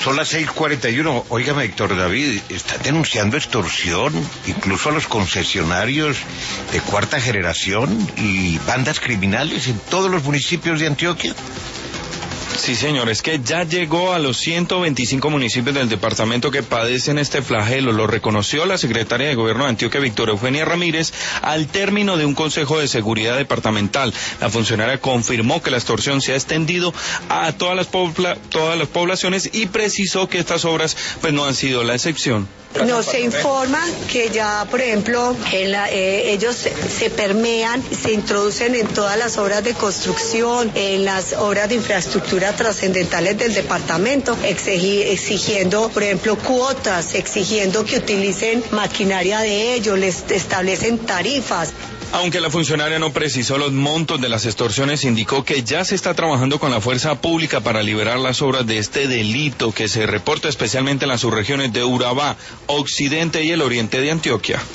Son las 6:41. Óigame, Héctor David, está denunciando extorsión, incluso a los concesionarios de cuarta generación y bandas criminales en todos los municipios de Antioquia. Sí, señor, es que ya llegó a los 125 municipios del departamento que padecen este flagelo. Lo reconoció la secretaria de Gobierno de Antioquia, Victoria Eugenia Ramírez, al término de un consejo de seguridad departamental. La funcionaria confirmó que la extorsión se ha extendido a todas las poblaciones y precisó que estas obras pues no han sido la excepción. Nos se informa que ya, por ejemplo, ellos se permean, se introducen en todas las obras de construcción, en las obras de infraestructura trascendentales del departamento, exigiendo, por ejemplo, cuotas, exigiendo que utilicen maquinaria de ellos, les establecen tarifas. Aunque la funcionaria no precisó los montos de las extorsiones, indicó que ya se está trabajando con la fuerza pública para liberar las obras de este delito que se reporta especialmente en las subregiones de Urabá, Occidente y el Oriente de Antioquia.